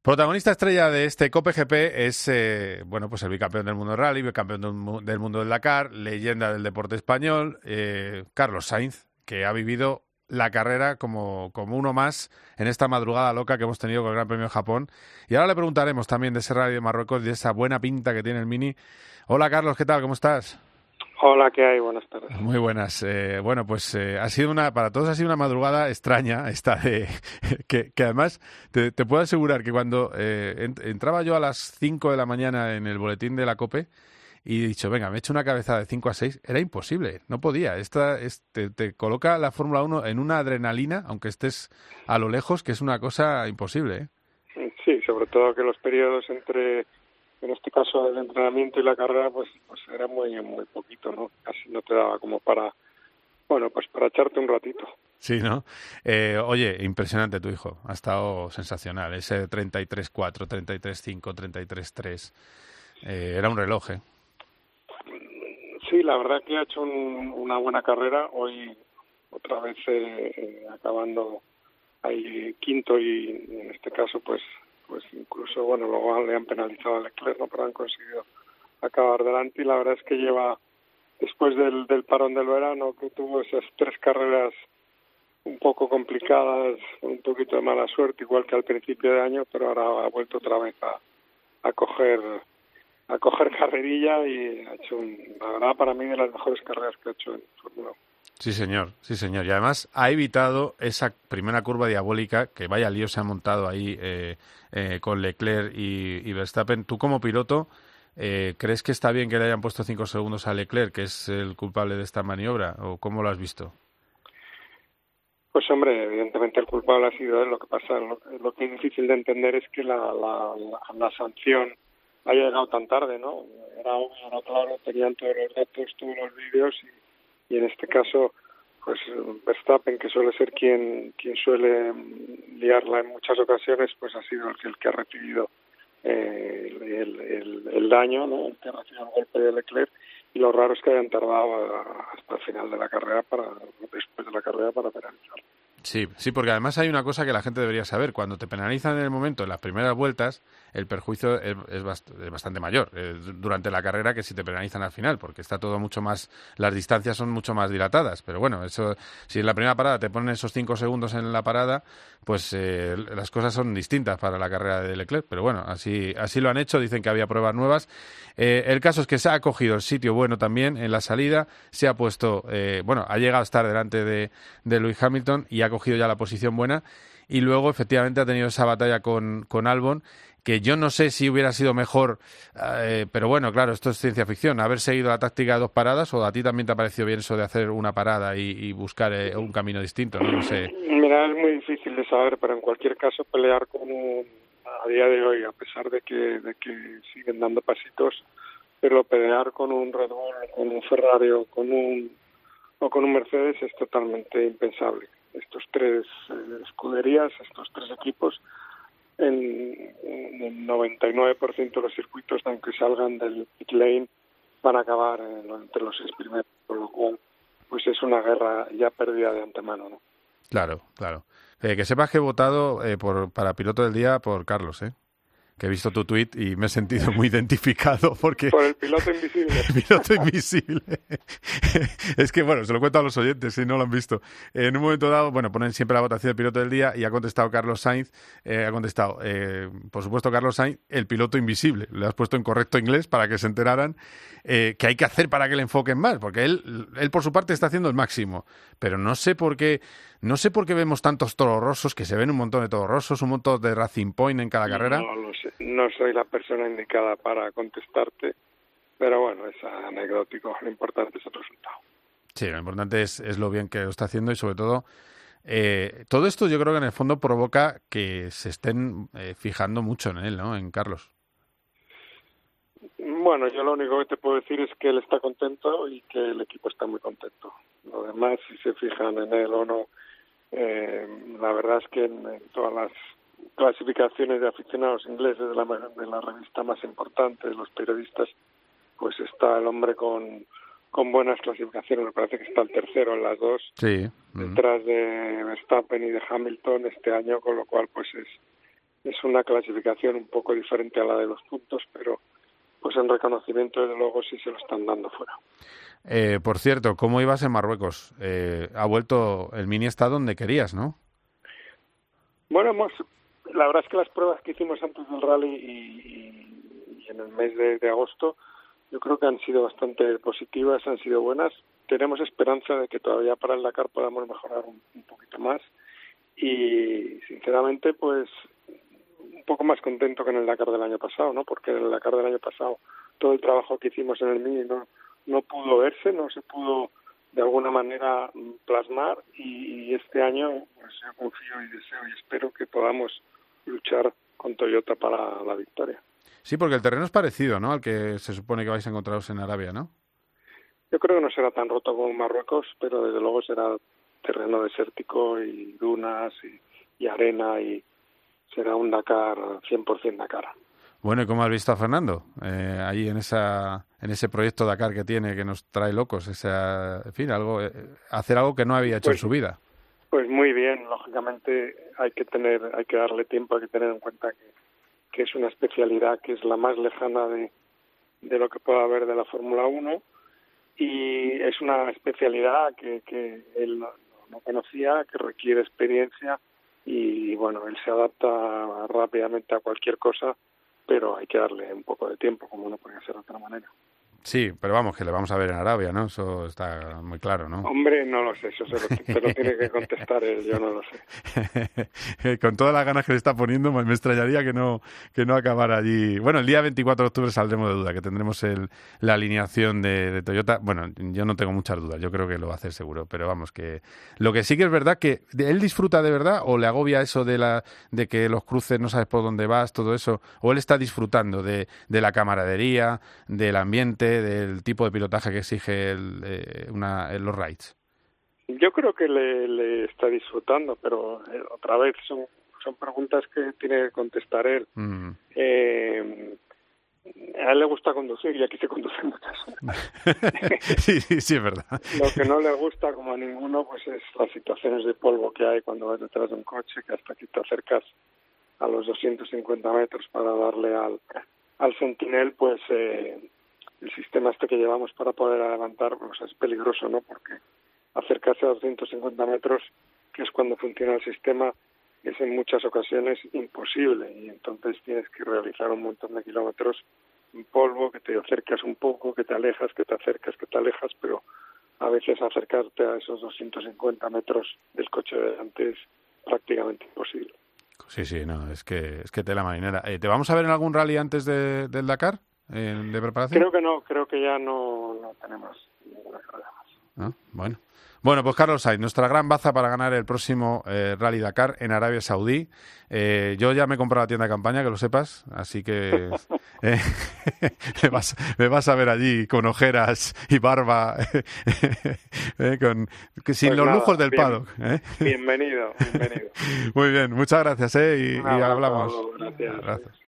Protagonista estrella de este Cope GP es, pues el bicampeón del mundo del rally, bicampeón del mundo del Dakar, leyenda del deporte español, Carlos Sainz, que ha vivido la carrera como uno más en esta madrugada loca que hemos tenido con el Gran Premio de Japón. Y ahora le preguntaremos también de ese rally de Marruecos y de esa buena pinta que tiene el Mini. Hola Carlos, ¿qué tal? ¿Cómo estás? Hola, ¿qué hay? Buenas tardes. Muy buenas. Ha sido para todos ha sido una madrugada extraña esta de que además te puedo asegurar que cuando entraba yo a las 5 de la mañana en el boletín de la COPE y he dicho, venga, me he hecho una cabezada de 5 a 6, era imposible, no podía. Te coloca la Fórmula 1 en una adrenalina, aunque estés a lo lejos, que es una cosa imposible, ¿eh? Sí, sobre todo que los periodos entre, en este caso, el entrenamiento y la carrera, pues era muy poquito, ¿no? Casi no te daba como para echarte un ratito. Sí, ¿no? Oye, impresionante tu hijo, ha estado sensacional, ese 33-4, 33-5, 33-3, era un reloj, ¿eh? Sí, la verdad que ha hecho una buena carrera, hoy otra vez acabando ahí quinto y en este caso pues incluso, luego le han penalizado a Leclerc, ¿no? Pero han conseguido acabar delante y la verdad es que lleva, después del parón del verano, que tuvo esas 3 carreras un poco complicadas, con un poquito de mala suerte, igual que al principio de año, pero ahora ha vuelto otra vez a coger carrerilla y ha hecho, la verdad, para mí, de las mejores carreras que ha hecho en Fórmula 1. Sí, señor, sí, señor. Y además ha evitado esa primera curva diabólica, que vaya lío se ha montado ahí con Leclerc y Verstappen. Tú como piloto, ¿crees que está bien que le hayan puesto 5 segundos a Leclerc, que es el culpable de esta maniobra? ¿O cómo lo has visto? Pues hombre, evidentemente el culpable ha sido él. Lo que pasa, lo que es difícil de entender es que la sanción haya llegado tan tarde, ¿no? Era obvio, era claro, tenían todos los datos, todos los vídeos y en este caso, pues Verstappen, que suele ser quien suele liarla en muchas ocasiones, pues ha sido el que ha recibido el daño, ¿no? El que ha recibido el golpe de Leclerc, y lo raro es que hayan tardado hasta el final de la carrera después de la carrera para penalizar. Sí, porque además hay una cosa que la gente debería saber. Cuando te penalizan en el momento, en las primeras vueltas, el perjuicio es bastante mayor durante la carrera que si te penalizan al final, porque está todo mucho más, las distancias son mucho más dilatadas. Pero bueno, eso, si en la primera parada te ponen esos 5 segundos en la parada, pues las cosas son distintas para la carrera de Leclerc. Pero bueno, así lo han hecho, dicen que había pruebas nuevas. El caso es que se ha cogido el sitio bueno también en la salida, se ha puesto, ha llegado a estar delante de Lewis Hamilton y ha cogido ya la posición buena, y luego efectivamente ha tenido esa batalla con Albon, que yo no sé si hubiera sido mejor, pero bueno, claro, esto es ciencia ficción, haber seguido la táctica de 2 paradas, o a ti también te ha parecido bien eso de hacer una parada y buscar un camino distinto, ¿no? No sé. Mira, es muy difícil de saber, pero en cualquier caso pelear a día de hoy, a pesar de que siguen dando pasitos, pero pelear con un Red Bull, con un Ferrari o con un Mercedes es totalmente impensable. Estos 3 escuderías, estos 3 equipos, en el 99% de los circuitos, aunque salgan del pit lane, van a acabar entre los 6 primeros, por lo cual pues es una guerra ya perdida de antemano, ¿no? Claro. Que sepas que he votado para piloto del día por Carlos, que he visto tu tuit y me he sentido muy identificado porque... Por el piloto invisible. El piloto invisible. Es que, se lo cuento a los oyentes si no lo han visto. En un momento dado, ponen siempre la votación del piloto del día y ha contestado Carlos Sainz, por supuesto, Carlos Sainz, el piloto invisible. Le has puesto en correcto inglés para que se enteraran que hay que hacer para que le enfoquen más, porque él por su parte está haciendo el máximo. Pero no sé por qué vemos tantos toros rosos, que se ven un montón de toros rosos, un montón de Racing Point en cada carrera. No lo sé, no soy la persona indicada para contestarte, pero bueno, es anecdótico, lo importante es el resultado. Sí, lo importante es lo bien que lo está haciendo y sobre todo todo esto yo creo que en el fondo provoca que se estén fijando mucho en él, ¿no? En Carlos. Bueno, yo lo único que te puedo decir es que él está contento y que el equipo está muy contento. Lo demás, si se fijan en él o no, la verdad es que en todas las clasificaciones de aficionados ingleses de la revista más importante, de los periodistas, pues está el hombre con buenas clasificaciones. Me parece que está el tercero en las 2, sí, detrás de Verstappen y de Hamilton este año, con lo cual pues es una clasificación un poco diferente a la de los puntos, pero pues en reconocimiento desde luego sí se lo están dando fuera. Por cierto, ¿cómo ibas en Marruecos? Ha vuelto, el Mini está donde querías, ¿no? Bueno, la verdad es que las pruebas que hicimos antes del rally y en el mes de agosto, yo creo que han sido bastante positivas, han sido buenas. Tenemos esperanza de que todavía para el Dakar podamos mejorar un poquito más y sinceramente pues un poco más contento que en el Dakar del año pasado, ¿no? Porque en el Dakar del año pasado todo el trabajo que hicimos en el Mini no pudo verse, no se pudo de alguna manera plasmar y este año pues yo confío y deseo y espero que podamos luchar con Toyota para la victoria. Sí, porque el terreno es parecido, ¿no? Al que se supone que vais a encontraros en Arabia, ¿no? Yo creo que no será tan roto como Marruecos, pero desde luego será terreno desértico y dunas y arena y será un Dakar 100% Dakar. Bueno, ¿y cómo has visto a Fernando? Ahí en ese proyecto Dakar que tiene, que nos trae locos, en fin, hacer algo que no había hecho en su vida. Pues muy bien, lógicamente hay que darle tiempo, hay que tener en cuenta que es una especialidad que es la más lejana de lo que pueda haber de la Fórmula 1 y es una especialidad que él no conocía, que requiere experiencia y bueno, él se adapta rápidamente a cualquier cosa, pero hay que darle un poco de tiempo, como no puede ser de otra manera. Sí, pero vamos, que le vamos a ver en Arabia, ¿no? Eso está muy claro, ¿no? Hombre, no lo sé, eso te lo tiene que contestar él, yo no lo sé. Con todas las ganas que le está poniendo, me extrañaría que no acabara allí. Bueno, el día 24 de octubre saldremos de duda, que tendremos la alineación de Toyota. Bueno, yo no tengo muchas dudas, yo creo que lo va a hacer seguro, pero vamos, que lo que sí que es verdad, que él disfruta de verdad o le agobia eso de que los cruces no sabes por dónde vas, todo eso, o él está disfrutando de la camaradería, del ambiente, del tipo de pilotaje que exige los rides. Yo creo que le está disfrutando, pero otra vez son preguntas que tiene que contestar él. A él le gusta conducir y aquí se conducen muchas horas. sí, es verdad. Lo que no le gusta, como a ninguno, pues es las situaciones de polvo que hay cuando vas detrás de un coche, que hasta que te acercas a los 250 metros para darle al Sentinel, pues el sistema que llevamos para poder adelantar pues es peligroso, ¿no? Porque acercarse a 250 metros, que es cuando funciona el sistema, es en muchas ocasiones imposible y entonces tienes que realizar un montón de kilómetros en polvo, que te acercas un poco, que te alejas, que te acercas, que te alejas, pero a veces acercarte a esos 250 metros del coche de delante es prácticamente imposible. Sí, no, es que tela marinera. ¿Te vamos a ver en algún rally antes del Dakar? ¿De preparación? Creo que ya no tenemos ninguna carrera más. Bueno, pues Carlos Sainz, nuestra gran baza para ganar el próximo Rally Dakar en Arabia Saudí. Yo ya me he comprado la tienda de campaña, que lo sepas, así que me vas a ver allí con ojeras y barba, sin pues los nada, lujos del paddock. Bienvenido. Muy bien, muchas gracias y hablamos. Gracias.